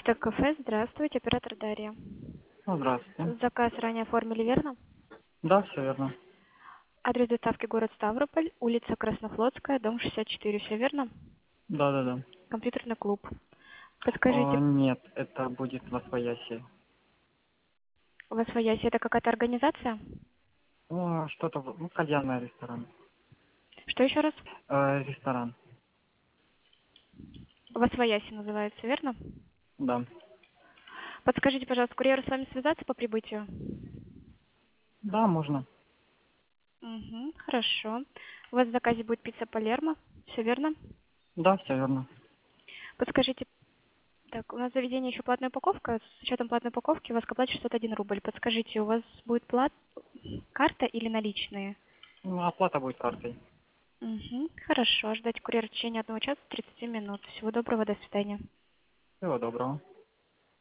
Почта кафе, здравствуйте, оператор Дарья. Ну, здравствуйте. Заказ ранее оформили, верно? Да, все верно. Адрес доставки город Ставрополь, улица Краснофлотская, дом 64, все верно? Да, да, да. Компьютерный клуб. Подскажите, Нет, это будет восвояси. у вас своясь, это какая-то организация? Что-то, кальянный ресторан. Что еще раз? Ресторан, Восвояси называется, верно? да. Подскажите, пожалуйста, курьер с вами связаться по прибытию? Да, можно. Угу, хорошо. У вас в заказе будет пицца Палермо, все верно? Да, все верно. Подскажите, так, у нас в заведении еще платная упаковка. С учетом платной упаковки у вас к оплате 601 рубль. Подскажите, у вас будет карта или наличные? Оплата будет картой. Угу, хорошо. Ждать курьера в течение 1 часа 30 минут. Всего доброго, до свидания. Всего доброго.